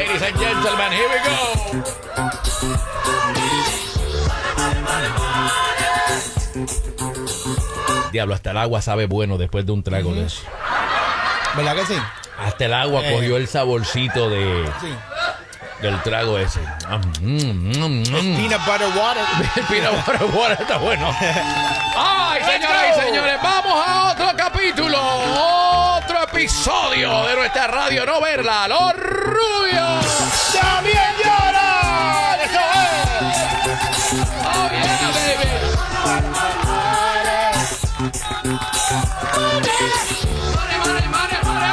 ladies and gentlemen, here we go. Diablo, hasta el agua sabe bueno después de un trago de eso. ¿Verdad que sí? Hasta el agua cogió el saborcito de... Sí. Del trago ese. Peanut butter water. El peanut butter water está bueno. ¡Ay, señoras y señores! ¡Vamos a otro capítulo! ¡Otro episodio de nuestra radio No Verla! ¡Los Rubios! ¡También lloran! ¡Eso es! ¡Oh, yeah, baby! ¡Money, money, money, money!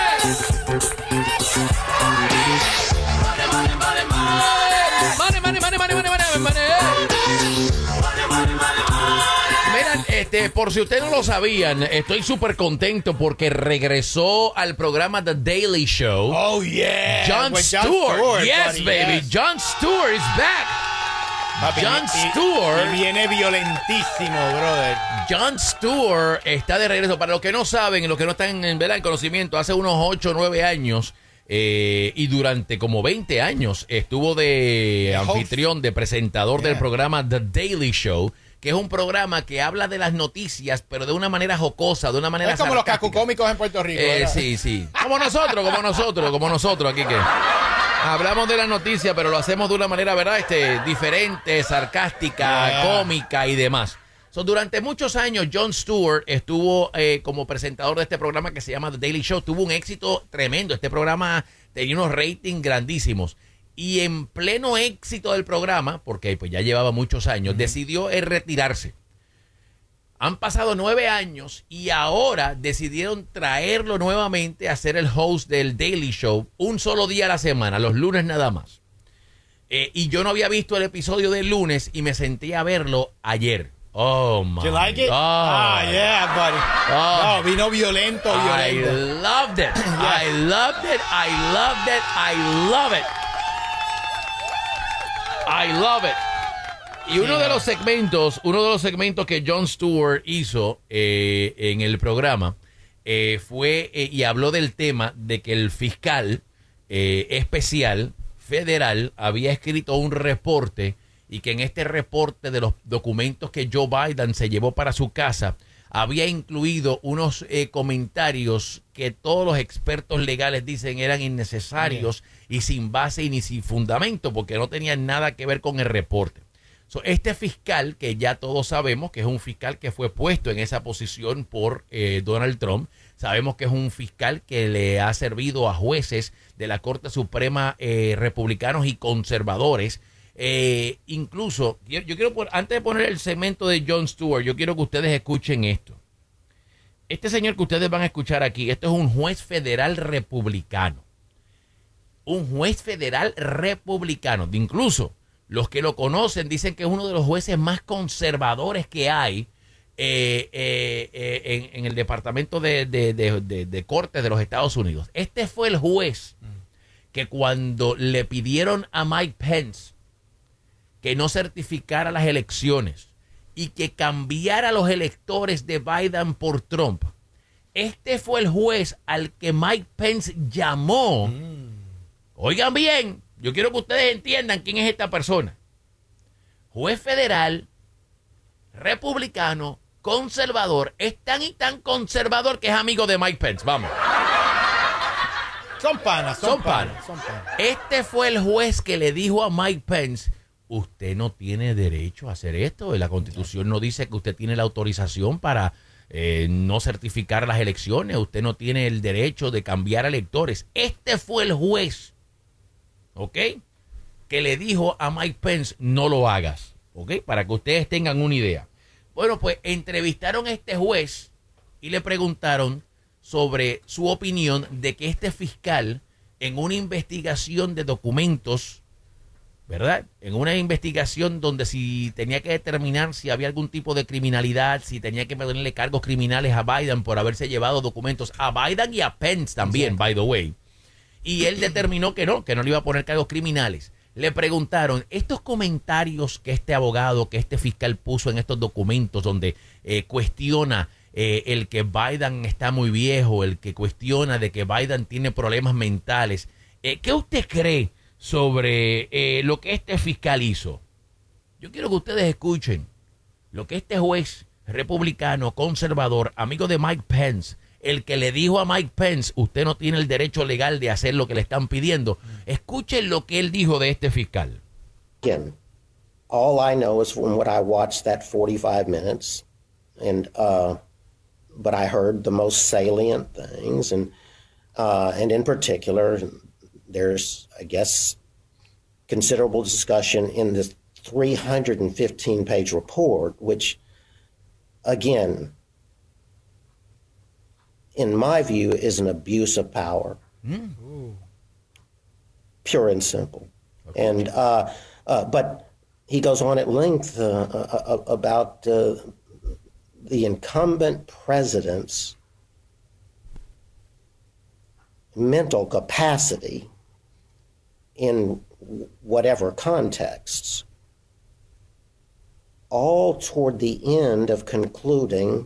Miren, por si ustedes no lo sabían, estoy súper contento porque regresó al programa The Daily Show. Oh, yeah. Jon Stewart. Yes, buddy, baby. yes. Jon Stewart is back. Papi, Jon Stewart. y viene violentísimo, brother. Jon Stewart está de regreso. Para los que no saben, los que no están en conocimiento, hace unos 8 o 9 años y durante como 20 años estuvo de anfitrión, de presentador del programa The Daily Show, que es un programa que habla de las noticias, pero de una manera jocosa, de una manera Es como sarcástica. los cacucómicos en Puerto Rico. Sí, sí. Como nosotros aquí que hablamos de las noticias, pero lo hacemos de una manera, ¿verdad? Diferente, sarcástica, cómica y demás. Durante muchos años, Jon Stewart estuvo como presentador de este programa que se llama The Daily Show. Tuvo un éxito tremendo. Este programa tenía unos ratings grandísimos. Y en pleno éxito del programa, porque pues ya llevaba muchos años, decidió retirarse. Han pasado 9 años y ahora decidieron traerlo nuevamente a ser el host del Daily Show un solo día a la semana, los lunes nada más. Y yo no había visto el episodio del lunes y me senté a verlo ayer. Oh, my Do you like it? God. Yeah, buddy. Oh. No, vino violento. I loved it. I loved it. I loved it. I love it. I love it. Y uno de los segmentos que Jon Stewart hizo en el programa fue y habló del tema de que el fiscal especial federal había escrito un reporte y que en este reporte de los documentos que Joe Biden se llevó para su casa había incluido unos comentarios que todos los expertos legales dicen eran innecesarios y sin base y ni sin fundamento porque no tenían nada que ver con el reporte. Este fiscal, que ya todos sabemos que es un fiscal que fue puesto en esa posición por Donald Trump, sabemos que es un fiscal que le ha servido a jueces de la Corte Suprema republicanos y conservadores. Incluso, yo quiero, antes de poner el segmento de Jon Stewart, yo quiero que ustedes escuchen esto. Este señor que ustedes van a escuchar aquí, este es un juez federal republicano. Un juez federal republicano. Incluso los que lo conocen dicen que es uno de los jueces más conservadores que hay en el Departamento de Cortes de los Estados Unidos. Este fue el juez que cuando le pidieron a Mike Pence que no certificara las elecciones y que cambiara los electores de Biden por Trump, este fue el juez al que Mike Pence llamó. Oigan bien, yo quiero que ustedes entiendan quién es esta persona. Juez federal, republicano, conservador, es tan y tan conservador que es amigo de Mike Pence. Vamos. Son panas. Este fue el juez que le dijo a Mike Pence: usted no tiene derecho a hacer esto. La Constitución no dice que usted tiene la autorización para no certificar las elecciones. Usted no tiene el derecho de cambiar electores. Este fue el juez, ¿ok?, que le dijo a Mike Pence: no lo hagas, ¿ok? Para que ustedes tengan una idea. Bueno, pues entrevistaron a este juez y le preguntaron sobre su opinión de que este fiscal, en una investigación de documentos, ¿verdad?, en una investigación donde si tenía que determinar si había algún tipo de criminalidad, si tenía que ponerle cargos criminales a Biden por haberse llevado documentos a Biden y a Pence también, by the way. Y él determinó que no le iba a poner cargos criminales. Le preguntaron, estos comentarios que este abogado, que este fiscal puso en estos documentos donde cuestiona el que Biden está muy viejo, el que cuestiona de que Biden tiene problemas mentales, ¿Qué usted cree sobre lo que este fiscal hizo? Yo quiero que ustedes escuchen lo que este juez republicano, conservador, amigo de Mike Pence, el que le dijo a Mike Pence, usted no tiene el derecho legal de hacer lo que le están pidiendo. Escuchen lo que él dijo de este fiscal. Again, all I know is from what I watched that 45 minutes, and but I heard the most salient things, and in particular, there's, I guess, considerable discussion in this 315-page report, which, again, in my view, is an abuse of power, pure and simple. Okay. And but he goes on at length about the incumbent president's mental capacity in whatever contexts, all toward the end of concluding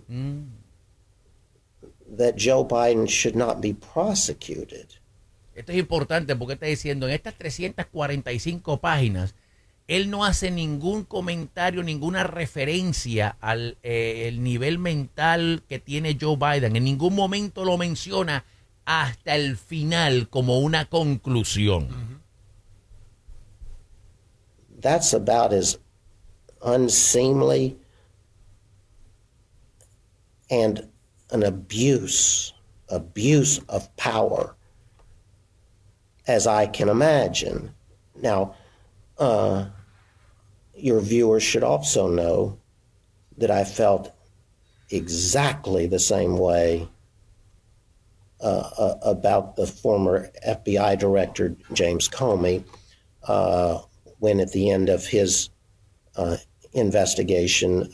that Joe Biden should not be prosecuted. Esto es importante porque está diciendo en estas 345 páginas, él no hace ningún comentario, ninguna referencia al el nivel mental que tiene Joe Biden. En ningún momento lo menciona hasta el final como una conclusión. That's about as unseemly and an abuse of power as I can imagine. Now, your viewers should also know that I felt exactly the same way about the former FBI director, James Comey, when at the end of his investigation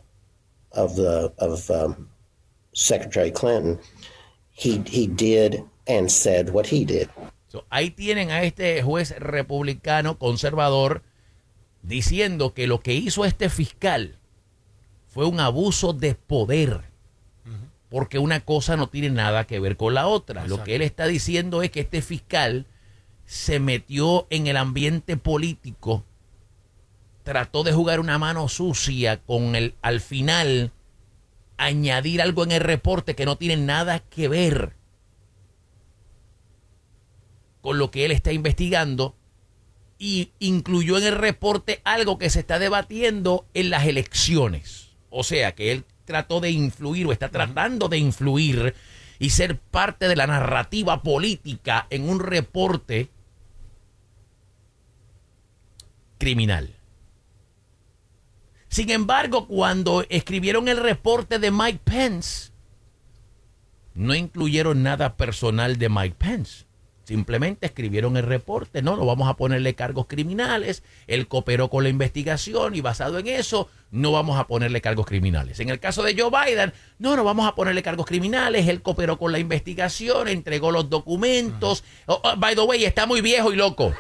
of Secretary Clinton, he did and said what he did. So, ahí tienen a este juez republicano conservador diciendo que lo que hizo este fiscal fue un abuso de poder, porque una cosa no tiene nada que ver con la otra. Exacto. Lo que él está diciendo es que este fiscal se metió en el ambiente político, trató de jugar una mano sucia con el, al final, añadir algo en el reporte que no tiene nada que ver con lo que él está investigando, y incluyó en el reporte algo que se está debatiendo en las elecciones. O sea, que él trató de influir o está tratando de influir y ser parte de la narrativa política en un reporte criminal. Sin embargo, cuando escribieron el reporte de Mike Pence, no incluyeron nada personal de Mike Pence. Simplemente escribieron el reporte, no vamos a ponerle cargos criminales, él cooperó con la investigación y basado en eso no vamos a ponerle cargos criminales. En el caso de Joe Biden, no vamos a ponerle cargos criminales, él cooperó con la investigación, entregó los documentos. By the way, está muy viejo y loco.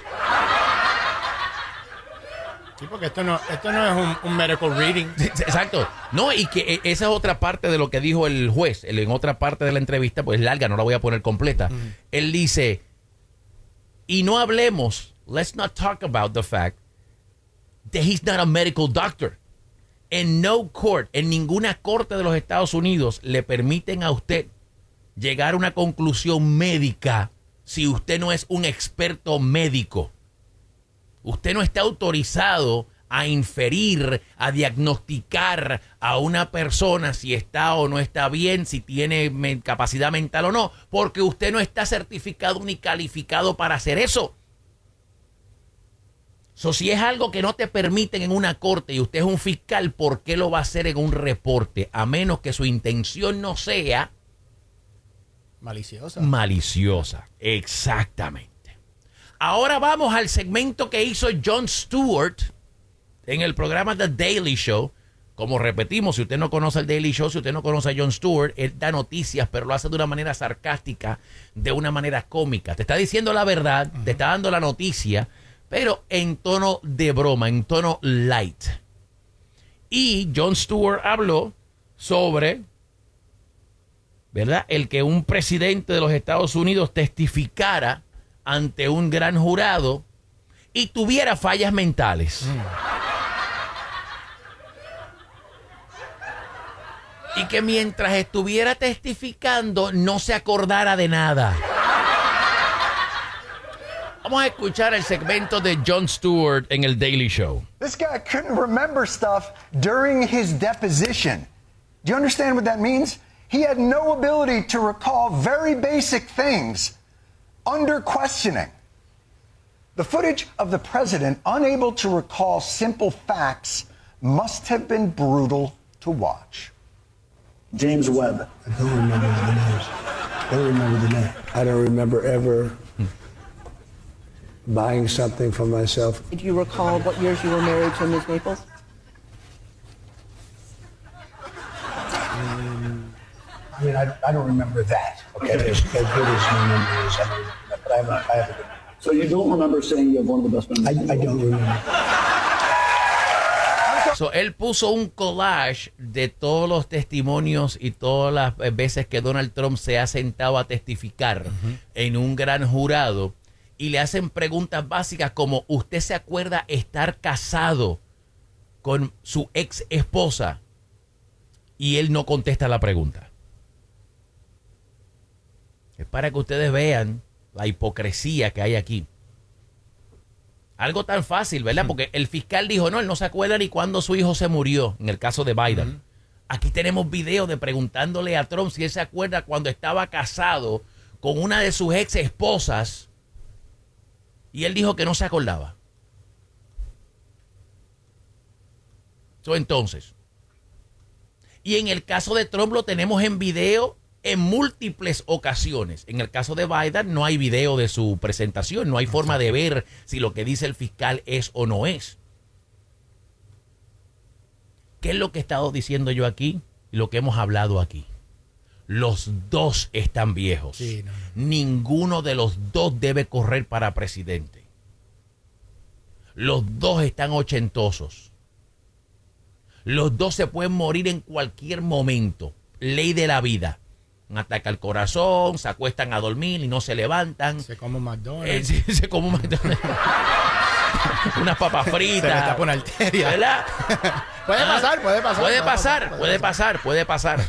Sí, porque esto no es un medical reading. Exacto. No, y que esa es otra parte de lo que dijo el juez. Él, en otra parte de la entrevista, pues larga, no la voy a poner completa. Él dice, y no hablemos, let's not talk about the fact that he's not a medical doctor. En no court, en ninguna corte de los Estados Unidos le permiten a usted llegar a una conclusión médica si usted no es un experto médico. Usted no está autorizado a inferir, a diagnosticar a una persona si está o no está bien, si tiene capacidad mental o no, porque usted no está certificado ni calificado para hacer eso. Si es algo que no te permiten en una corte y usted es un fiscal, ¿por qué lo va a hacer en un reporte? A menos que su intención no sea maliciosa. Maliciosa, exactamente. Ahora vamos al segmento que hizo Jon Stewart en el programa The Daily Show. Como repetimos, si usted no conoce el Daily Show, si usted no conoce a Jon Stewart, él da noticias, pero lo hace de una manera sarcástica, de una manera cómica. Te está diciendo la verdad, te está dando la noticia, pero en tono de broma, en tono light. Y Jon Stewart habló sobre, ¿verdad?, el que un presidente de los Estados Unidos testificara ante un gran jurado y tuviera fallas mentales. Y que mientras estuviera testificando no se acordara de nada. Vamos a escuchar el segmento de Jon Stewart en el Daily Show. This guy couldn't remember stuff during his deposition. Do you understand what that means? He had no ability to recall very basic things under questioning. The footage of the president unable to recall simple facts must have been brutal to watch. James Webb. I don't remember the names. Don't remember the name. I don't remember ever buying something for myself. Do you recall what years you were married to Ms. Maples? I mean, I don't remember that. Okay, as good as my memory is, I don't remember that, but I have a good. So you don't remember saying you have one of the best memories? I don't remember. So, él puso un collage de todos los testimonios y todas las veces que Donald Trump se ha sentado a testificar en un gran jurado y le hacen preguntas básicas como ¿usted se acuerda estar casado con su ex esposa? Y él no contesta la pregunta. Es para que ustedes vean la hipocresía que hay aquí. Algo tan fácil, ¿verdad? Porque el fiscal dijo, no, él no se acuerda ni cuándo su hijo se murió, en el caso de Biden. Aquí tenemos videos de preguntándole a Trump si él se acuerda cuando estaba casado con una de sus ex esposas y él dijo que no se acordaba. Entonces, y en el caso de Trump lo tenemos en video en múltiples ocasiones. En el caso de Biden no hay video de su presentación, no hay forma de ver si lo que dice el fiscal es o no es. ¿Qué es lo que he estado diciendo yo aquí y lo que hemos hablado aquí? Los dos están viejos. Sí, no. Ninguno de los dos debe correr para presidente. Los dos están ochentosos. Los dos se pueden morir en cualquier momento. Ley de la vida. Un ataque al corazón, se acuestan a dormir y no se levantan. Se come un McDonald's. Se come un McDonald's. Unas papas fritas. Se le tapa una arteria. ¿Verdad? Puede pasar, puede pasar. Puede pasar.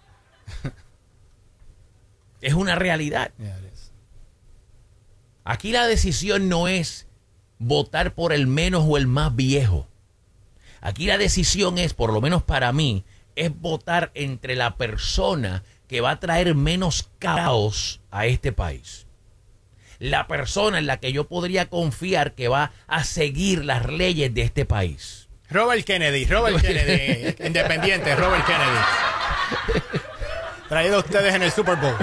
Es una realidad. Yeah, it is. Aquí la decisión no es votar por el menos o el más viejo. Aquí la decisión es, por lo menos para mí, es votar entre la persona que va a traer menos caos a este país. La persona en la que yo podría confiar que va a seguir las leyes de este país. Robert Kennedy, independiente, Robert Kennedy. Traído a ustedes en el Super Bowl.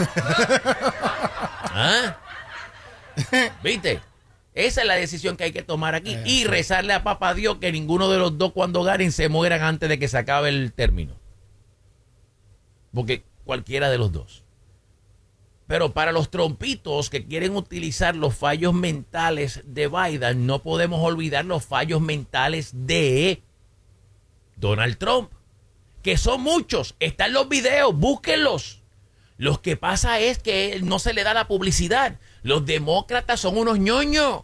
¿Ah? ¿Viste? Esa es la decisión que hay que tomar aquí. Y rezarle a papá Dios que ninguno de los dos cuando ganen se mueran antes de que se acabe el término. Porque cualquiera de los dos. Pero para los trompitos que quieren utilizar los fallos mentales de Biden, no podemos olvidar los fallos mentales de Donald Trump. Que son muchos. Están los videos, búsquenlos. Lo que pasa es que no se le da la publicidad. Los demócratas son unos ñoños.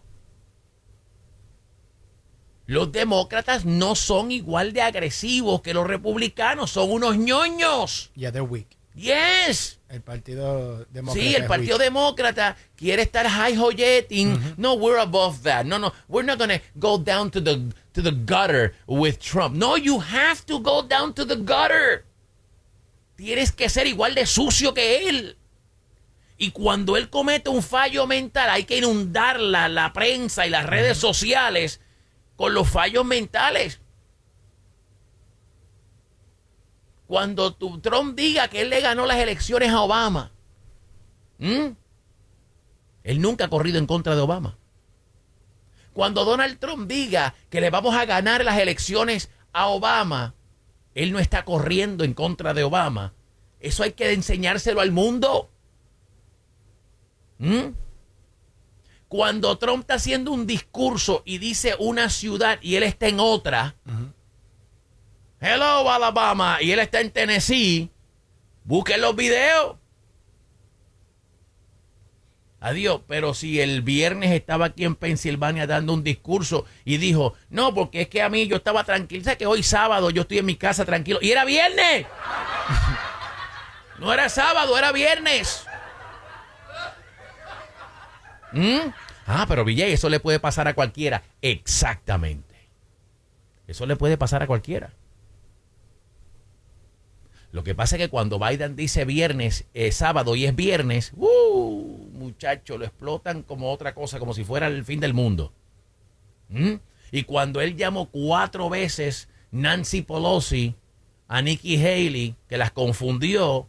Los demócratas no son igual de agresivos que los republicanos. Son unos ñoños. Yeah, they're weak. Yes. El partido demócrata. Sí, el partido demócrata quiere estar high-hoyeting. No, we're above that. No, we're not going to go down to the gutter with Trump. No, you have to go down to the gutter. Tienes que ser igual de sucio que él. Y cuando él comete un fallo mental, hay que inundar la prensa y las redes sociales con los fallos mentales. Cuando Trump diga que él le ganó las elecciones a Obama, él nunca ha corrido en contra de Obama. Cuando Donald Trump diga que le vamos a ganar las elecciones a Obama, él no está corriendo en contra de Obama. Eso hay que enseñárselo al mundo. Cuando Trump está haciendo un discurso y dice una ciudad y él está en otra, hello Alabama, y él está en Tennessee, busquen los videos. Adiós, pero si el viernes estaba aquí en Pensilvania dando un discurso y dijo, no, porque es que a mí yo estaba tranquilo, ¿sabes que hoy sábado yo estoy en mi casa tranquilo? ¡Y era viernes! No era sábado, era viernes. Pero Villay, eso le puede pasar a cualquiera. Exactamente. Eso le puede pasar a cualquiera. Lo que pasa es que cuando Biden dice viernes, sábado y es viernes, muchacho, lo explotan como otra cosa, como si fuera el fin del mundo. Y cuando él llamó 4 veces Nancy Pelosi a Nikki Haley, que las confundió,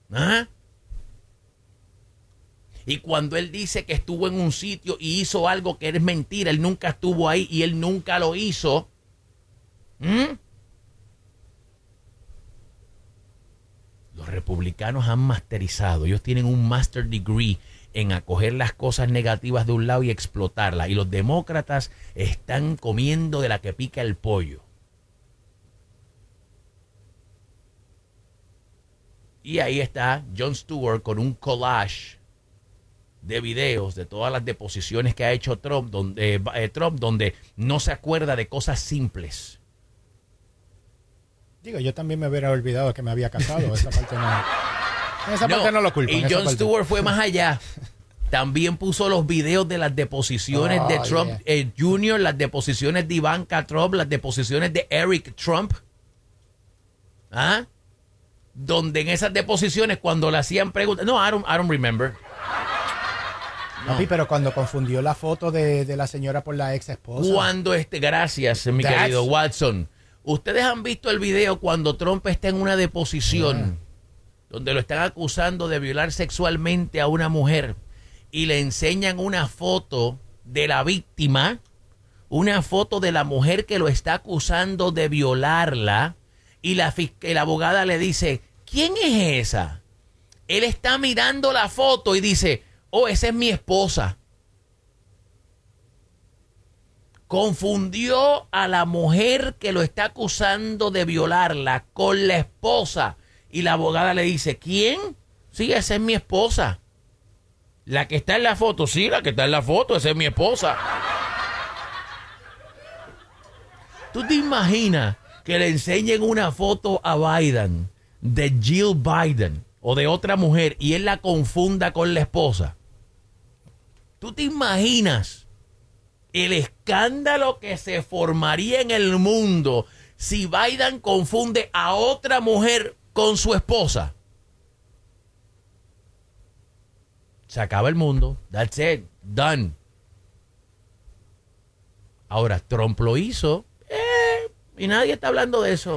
y cuando él dice que estuvo en un sitio y hizo algo que es mentira, él nunca estuvo ahí y él nunca lo hizo. Los republicanos han masterizado, ellos tienen un master degree en acoger las cosas negativas de un lado y explotarlas. Y los demócratas están comiendo de la que pica el pollo. Y ahí está Jon Stewart con un collage de videos de todas las deposiciones que ha hecho Trump, donde no se acuerda de cosas simples. Digo, yo también me hubiera olvidado que me había casado. Esa parte no lo culpo. Y Jon Stewart fue más allá. También puso los videos de las deposiciones de Trump Jr., las deposiciones de Ivanka Trump, las deposiciones de Eric Trump. Donde en esas deposiciones, cuando le hacían preguntas... No, I don't remember. Papi, pero cuando confundió la foto de la señora por la ex esposa. Gracias, mi querido Watson. Ustedes han visto el video cuando Trump está en una deposición donde lo están acusando de violar sexualmente a una mujer y le enseñan una foto de la víctima, una foto de la mujer que lo está acusando de violarla, y la abogada le dice, ¿quién es esa? Él está mirando la foto y dice, oh, esa es mi esposa. Confundió a la mujer que lo está acusando de violarla con la esposa. Y la abogada le dice, ¿quién? Sí, esa es mi esposa. La que está en la foto, sí, la que está en la foto, esa es mi esposa. ¿Tú te imaginas que le enseñen una foto a Biden de Jill Biden o de otra mujer y él la confunda con la esposa? ¿Tú te imaginas el escándalo que se formaría en el mundo si Biden confunde a otra mujer con su esposa? Se acaba el mundo. That's it. Done. Ahora, Trump lo hizo y nadie está hablando de eso.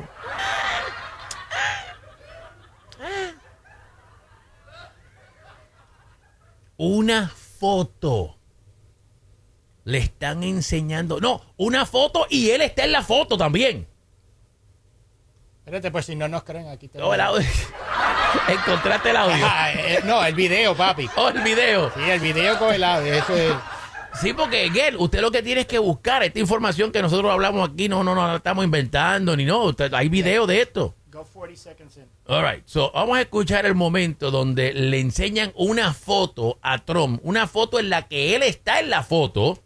Una foto. Le están enseñando. No, una foto y él está en la foto también. Espérate, pues si no nos creen, aquí te Encontraste el audio. No, el video, papi. Oh, el video. Sí, el video con el audio. Eso es. Sí, porque, Gel, usted lo que tiene es que buscar esta información que nosotros hablamos aquí. No la estamos inventando, ni no. Hay video de esto. Go 40 seconds in. All right. So, vamos a escuchar el momento donde le enseñan una foto a Trump. Una foto en la que él está en la foto.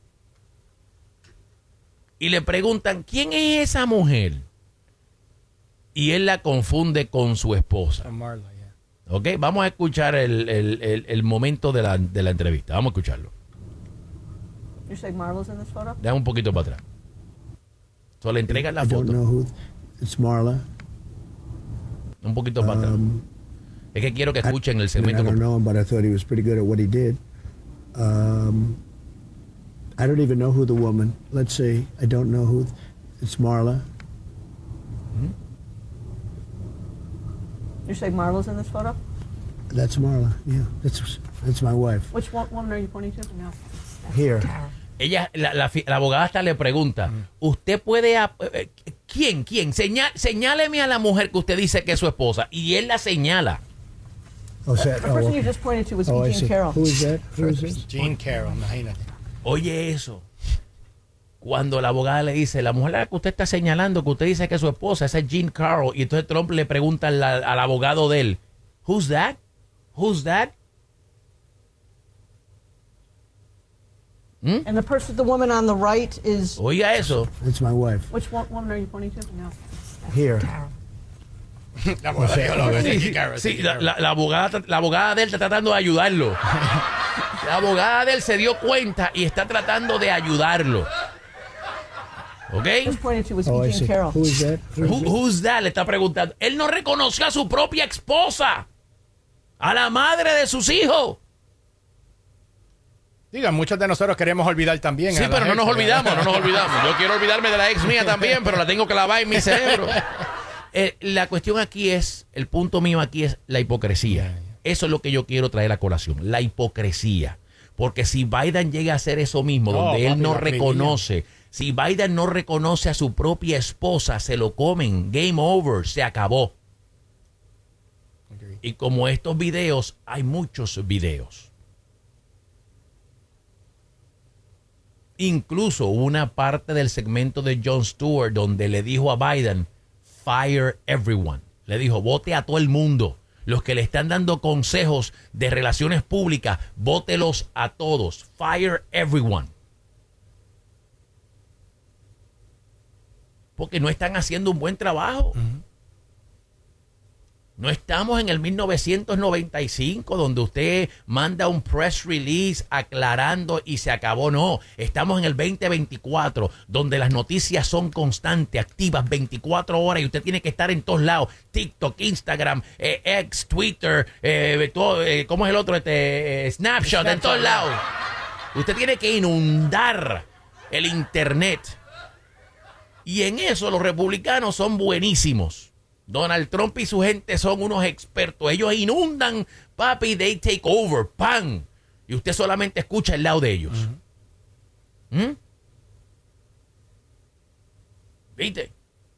Y le preguntan, ¿quién es esa mujer? Y él la confunde con su esposa. Marla, yeah. Ok, vamos a escuchar el momento de la entrevista. Vamos a escucharlo. You say Marla's in this photo? Deja un poquito para atrás. Solo le entregan la I don't foto. know who. It's Marla. Un poquito para atrás. Es que quiero que escuchen el I segmento. don't know him, but I thought he was pretty good at what he did. I don't even know who the woman. Let's see. I don't know who. It's Marla. You say Marla's in this photo? That's Marla. Yeah, that's my wife. Which woman are you pointing to? No. Here. Ella, la abogada hasta le pregunta, ¿usted puede... ¿Quién? Señáleme a la mujer que usted dice que es su esposa. Y él la señala. Oh, is that, The person you just pointed to was E. Jean Carroll. Who is that? Who is this? Jean Carroll, imagínate. Oye eso. Cuando la abogada le dice, la mujer a la que usted está señalando, que usted dice que es su esposa, esa es Jean Carroll. Y entonces Trump le pregunta al abogado de él, ¿Who's that? ¿Who's that? And the woman on the right is... Oiga eso. It's my wife. Which woman are you pointing to? No. Here. La abogada, Sí, la abogada de él está tratando de ayudarlo. La abogada de él se dio cuenta y está tratando de ayudarlo. ¿Ok? Who's pointing to was Oh, I Jean see. Carroll. Who is that? Who's that? Le está preguntando. Él no reconoció a su propia esposa. A la madre de sus hijos. Diga, muchos de nosotros queremos olvidar también. Sí, a la pero no nos ex, olvidamos, ¿verdad? no nos olvidamos. Yo quiero olvidarme de la ex mía también, pero la tengo clavada en mi cerebro. La cuestión aquí es, el punto mío aquí es la hipocresía. Eso es lo que yo quiero traer a colación, la hipocresía. Porque si Biden llega a hacer eso mismo, donde él no reconoce, si Biden no reconoce a su propia esposa, se lo comen, game over, se acabó. Y como estos videos, hay muchos videos. Incluso una parte del segmento de Jon Stewart donde le dijo a Biden, fire everyone. Le dijo, vote a todo el mundo. Los que le están dando consejos de relaciones públicas, vótelos a todos. Fire everyone. Porque no están haciendo un buen trabajo. No estamos en el 1995 donde usted manda un press release aclarando y se acabó. No, estamos en el 2024 donde las noticias son constantes, activas 24 horas y usted tiene que estar en todos lados. TikTok, Instagram, X, Twitter, ¿cómo es el otro? Snapchat, en todos lados. Usted tiene que inundar el internet. Y en eso los republicanos son buenísimos. Donald Trump y su gente son unos expertos. Ellos inundan, papi, they take over, ¡pam! Y usted solamente escucha el lado de ellos. ¿Viste?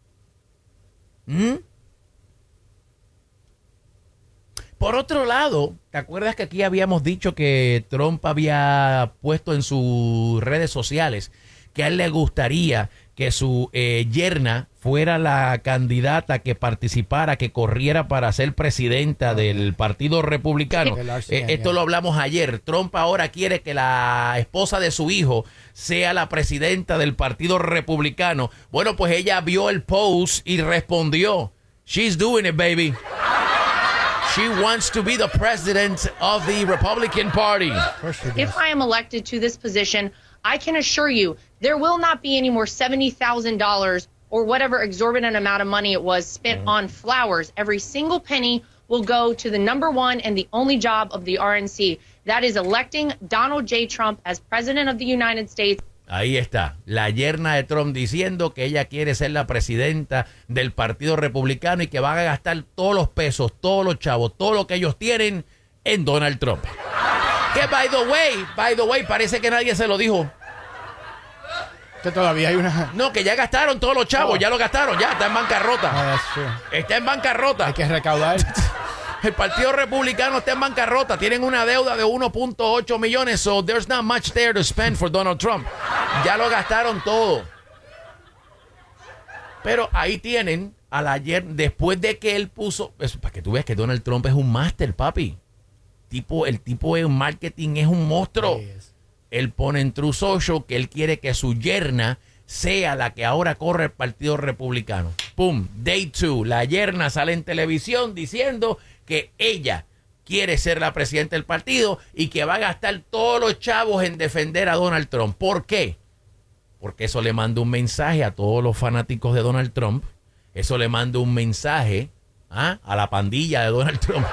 Por otro lado, ¿te acuerdas que aquí habíamos dicho que Trump había puesto en sus redes sociales que a él le gustaría que su yerna fuera la candidata que participara, que corriera para ser presidenta del Partido Republicano? Esto lo hablamos ayer. Trump ahora quiere que la esposa de su hijo sea la presidenta del Partido Republicano. Bueno, pues ella vio el post y respondió. She's doing it, baby. She wants to be the president of the Republican Party. If I am elected to this position, I can assure you there will not be any more $70,000 or whatever exorbitant amount of money it was spent on flowers. Every single penny will go to the number one and the only job of the RNC. That is electing Donald J. Trump as president of the United States. Ahí está, la yerna de Trump diciendo que ella quiere ser la presidenta del Partido Republicano y que van a gastar todos los pesos, todos los chavos, todo lo que ellos tienen en Donald Trump. Que, by the way, parece que nadie se lo dijo. Que todavía hay una... No, que ya gastaron todos los chavos, ya lo gastaron, ya está en bancarrota. that's true. Está en bancarrota. Hay que recaudar. El Partido Republicano está en bancarrota. Tienen una deuda de 1.8 millones. So there's not much there to spend for Donald Trump. Ya lo gastaron todo. Pero ahí tienen al ayer, después de que él puso... para que tú veas que Donald Trump es un máster, papi. El tipo en marketing es un monstruo. Él pone en True Social que él quiere que su yerna sea la que ahora corre el Partido Republicano. ¡Pum! Day 2. La yerna sale en televisión diciendo que ella quiere ser la presidenta del partido y que va a gastar todos los chavos en defender a Donald Trump. ¿Por qué? Porque eso le manda un mensaje a todos los fanáticos de Donald Trump. Eso le manda un mensaje a la pandilla de Donald Trump.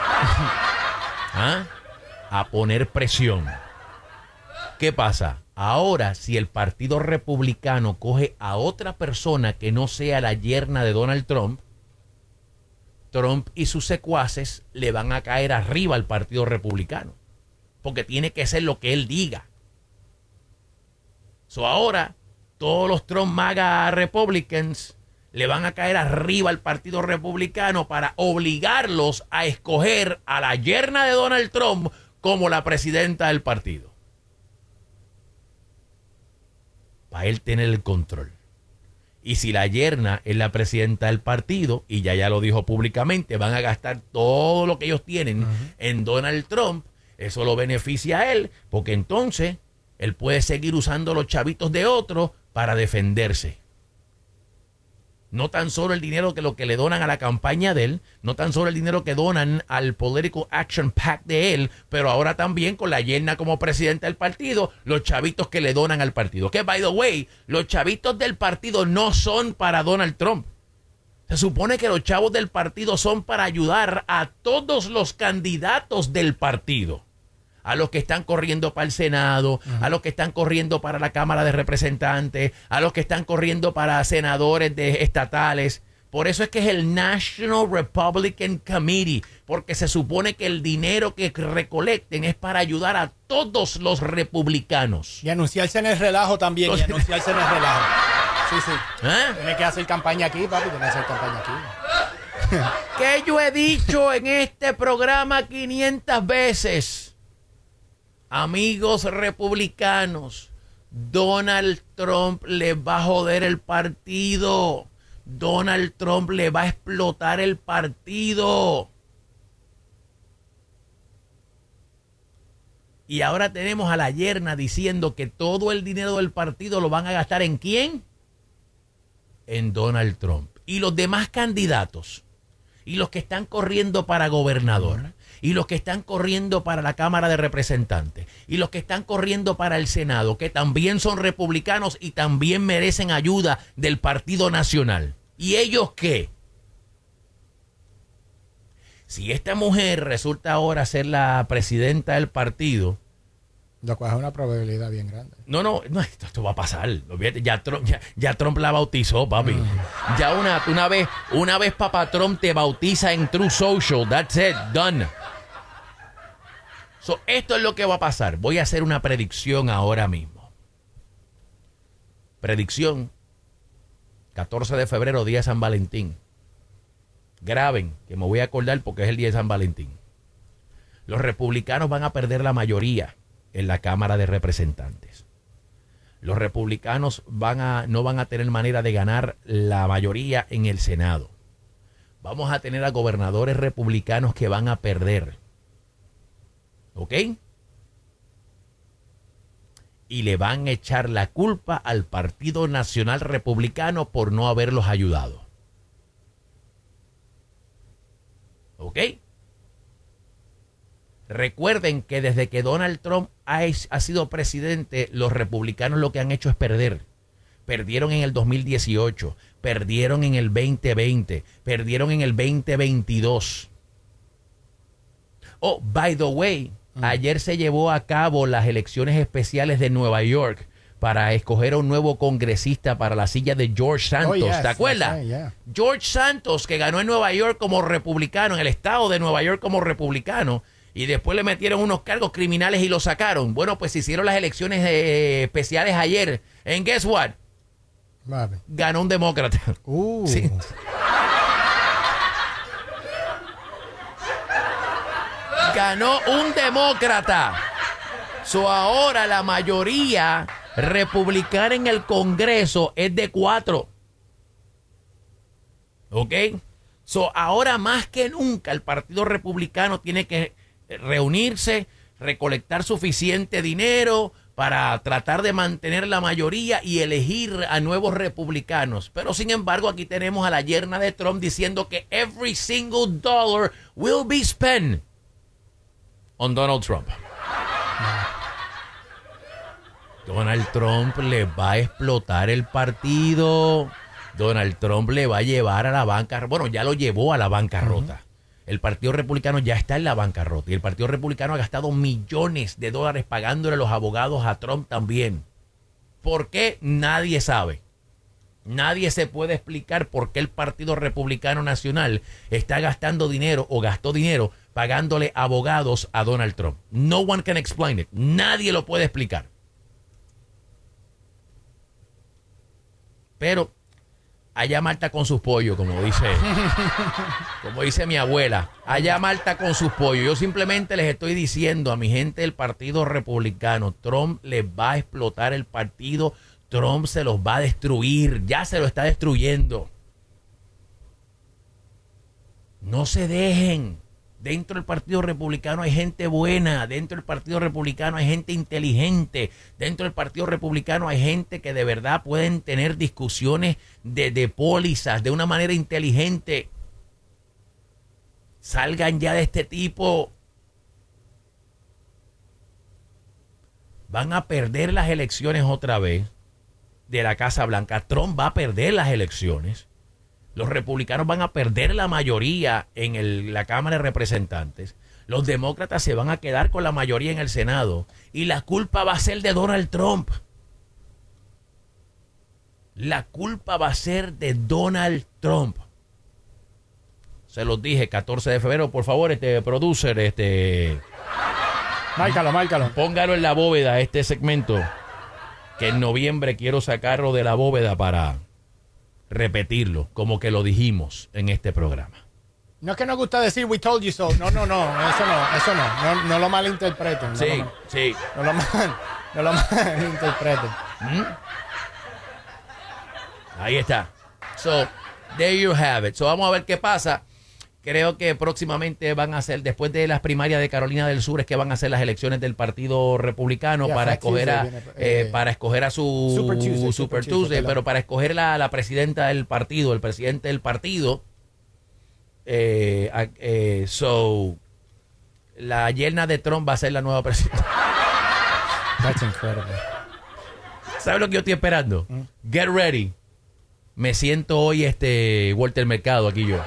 A poner presión. ¿Qué pasa? Ahora, si el Partido Republicano coge a otra persona que no sea la yerna de Donald Trump, Trump y sus secuaces le van a caer arriba al Partido Republicano. Porque tiene que ser lo que él diga. Ahora, todos los Trump MAGA Republicans le van a caer arriba al Partido Republicano para obligarlos a escoger a la yerna de Donald Trump como la presidenta del partido. Para él tener el control. Y si la yerna es la presidenta del partido, y ya lo dijo públicamente, van a gastar todo lo que ellos tienen en Donald Trump, eso lo beneficia a él, porque entonces Él puede seguir usando los chavitos de otros para defenderse. No tan solo el dinero que lo que le donan a la campaña de él, no tan solo el dinero que donan al Political Action PAC de él, pero ahora también con la yerna como presidenta del partido, los chavitos que le donan al partido. Que, by the way, los chavitos del partido no son para Donald Trump. Se supone que los chavos del partido son para ayudar a todos los candidatos del partido. A los que están corriendo para el Senado, a los que están corriendo para la Cámara de Representantes, a los que están corriendo para senadores estatales. Por eso es que es el National Republican Committee, porque se supone que el dinero que recolecten es para ayudar a todos los republicanos. Y anunciarse en el relajo también, y anunciarse en el relajo. Sí, sí. ¿Eh? Tiene que hacer campaña aquí, papi, tiene que hacer campaña aquí. Que yo he dicho en este programa 500 veces. Amigos republicanos, Donald Trump les va a joder el partido. Donald Trump le va a explotar el partido. Y ahora tenemos a la yerna diciendo que todo el dinero del partido lo van a gastar ¿en quién? En Donald Trump. Y los demás candidatos, y los que están corriendo para gobernador, y los que están corriendo para la Cámara de Representantes, y los que están corriendo para el Senado, que también son republicanos y también merecen ayuda del Partido Nacional. ¿Y ellos qué? Si esta mujer resulta ahora ser la presidenta del partido, lo cual es una probabilidad bien grande. No, esto va a pasar. Ya Trump la bautizó, papi. Ya una vez Papá Trump te bautiza en True Social, that's it, done. So, esto es lo que va a pasar. Voy a hacer una predicción ahora mismo. Predicción. 14 de febrero, día de San Valentín. Graben, que me voy a acordar porque es el día de San Valentín. Los republicanos van a perder la mayoría en la Cámara de Representantes. Los republicanos no van a tener manera de ganar la mayoría en el Senado. Vamos a tener a gobernadores republicanos que van a perder. ¿Ok? Y le van a echar la culpa al Partido Nacional Republicano por no haberlos ayudado. ¿Ok? Recuerden que desde que Donald Trump ha sido presidente, los republicanos lo que han hecho es perder. Perdieron en el 2018, perdieron en el 2020, perdieron en el 2022. Oh, by the way, ayer se llevó a cabo las elecciones especiales de Nueva York para escoger a un nuevo congresista para la silla de George Santos. Oh, yes, ¿te acuerdas? Yeah. George Santos, que ganó en Nueva York como republicano, en el estado de Nueva York como republicano, y después le metieron unos cargos criminales y lo sacaron. Bueno, pues hicieron las elecciones especiales ayer. ¿En guess what? Ganó un demócrata. Sí. Ganó un demócrata. So ahora la mayoría republicana en el Congreso es de 4. ¿Ok? So ahora más que nunca el Partido Republicano tiene que reunirse, recolectar suficiente dinero para tratar de mantener la mayoría y elegir a nuevos republicanos. Pero sin embargo aquí tenemos a la yerna de Trump diciendo que every single dollar will be spent on Donald Trump. Donald Trump le va a explotar el partido. Donald Trump le va a llevar a la bancarrota. Bueno, ya lo llevó a la bancarrota. El Partido Republicano ya está en la bancarrota. Y el Partido Republicano ha gastado millones de dólares pagándole a los abogados a Trump también. ¿Por qué? Nadie sabe. Nadie se puede explicar por qué el Partido Republicano Nacional está gastando dinero o gastó dinero pagándole abogados a Donald Trump. No one can explain it. Nadie lo puede explicar. Pero allá Marta con sus pollos, como dice mi abuela. Allá Marta con sus pollos. Yo simplemente les estoy diciendo a mi gente del Partido Republicano, Trump les va a explotar el partido. Trump se los va a destruir. Ya se lo está destruyendo. No se dejen. Dentro del Partido Republicano hay gente buena, dentro del Partido Republicano hay gente inteligente, dentro del Partido Republicano hay gente que de verdad pueden tener discusiones de pólizas de una manera inteligente. Salgan ya de este tipo. Van a perder las elecciones otra vez de la Casa Blanca. Trump va a perder las elecciones. Los republicanos van a perder la mayoría en la Cámara de Representantes. Los demócratas se van a quedar con la mayoría en el Senado. Y la culpa va a ser de Donald Trump. La culpa va a ser de Donald Trump. Se los dije, 14 de febrero. Por favor, producer, Márcalo. Póngalo en la bóveda, este segmento. Que en noviembre quiero sacarlo de la bóveda para repetirlo, como que lo dijimos en este programa. No es que nos gusta decir we told you so. No, eso no. No lo malinterpreten. Sí. No lo malinterpreten. Ahí está. So, there you have it. So, vamos a ver qué pasa. Creo que próximamente van a ser, después de las primarias de Carolina del Sur, es que van a ser las elecciones del Partido Republicano para escoger a su Super Tuesday, pero para escoger la presidenta del partido, el presidente del partido. So, la yerna de Trump va a ser la nueva presidenta. That's incredible. ¿Sabes lo que yo estoy esperando? Get ready. Me siento hoy Walter Mercado aquí yo.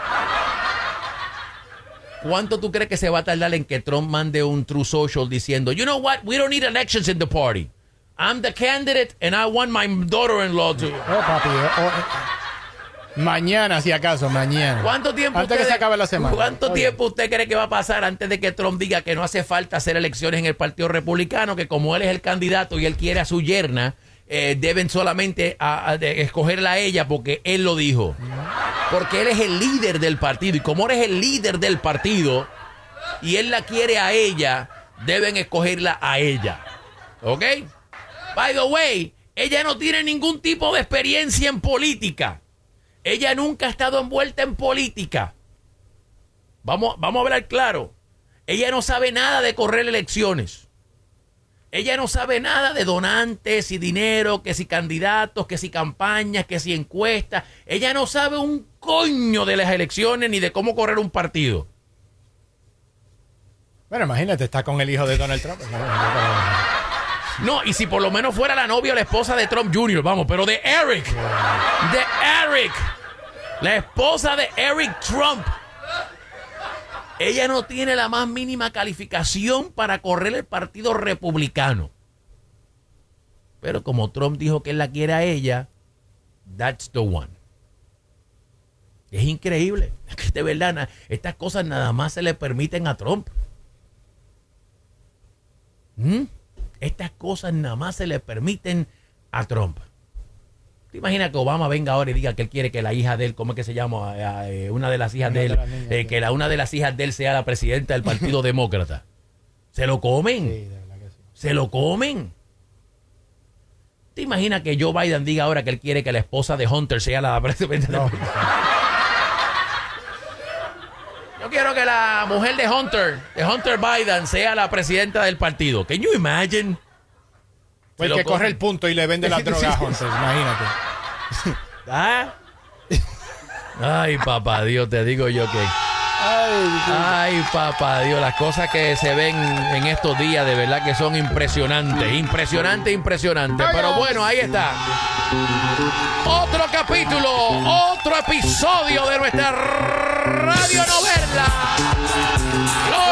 ¿Cuánto tú crees que se va a tardar en que Trump mande un True Social diciendo, you know what, we don't need elections in the party. I'm the candidate and I want my daughter-in-law to... papi. Mañana, si acaso, mañana. ¿Cuánto tiempo antes que se acabe la semana. ¿Cuánto tiempo usted cree que va a pasar antes de que Trump diga que no hace falta hacer elecciones en el Partido Republicano, que como él es el candidato y él quiere a su yerna, deben solamente escogerla a ella porque él lo dijo? Porque él es el líder del partido. Y como él es el líder del partido y él la quiere a ella, deben escogerla a ella. ¿Ok? By the way, ella no tiene ningún tipo de experiencia en política. Ella nunca ha estado envuelta en política. Vamos a hablar claro. Ella no sabe nada de correr elecciones. Ella no sabe nada de donantes y dinero, que si candidatos, que si campañas, que si encuestas. Ella no sabe un coño de las elecciones ni de cómo correr un partido. Bueno, imagínate, está con el hijo de Donald Trump. No, y si por lo menos fuera la novia o la esposa de Trump Jr., vamos, pero de Eric. De Eric. La esposa de Eric Trump. Ella no tiene la más mínima calificación para correr el Partido Republicano. Pero como Trump dijo que él la quiere a ella, that's the one. Es increíble. De verdad, estas cosas nada más se le permiten a Trump. Estas cosas nada más se le permiten a Trump. ¿Te imaginas que Obama venga ahora y diga que él quiere que la hija de él, ¿cómo es que se llama? Una de las hijas de él, que una de las hijas de él sea la presidenta del Partido Demócrata. ¿Se lo comen? Sí, de verdad que sí. ¿Se lo comen? ¿Te imaginas que Joe Biden diga ahora que él quiere que la esposa de Hunter sea la presidenta del partido? Yo quiero que la mujer de Hunter Biden, sea la presidenta del partido. Can you imagine? Pues el que corre el punto y le vende las drogas a Hunter, imagínate. ¿Ah? Ay, papá Dios, te digo yo que... Ay, papá Dios, las cosas que se ven en estos días de verdad que son impresionantes. Impresionante. Pero bueno, ahí está. Otro capítulo, otro episodio de nuestra radionovela.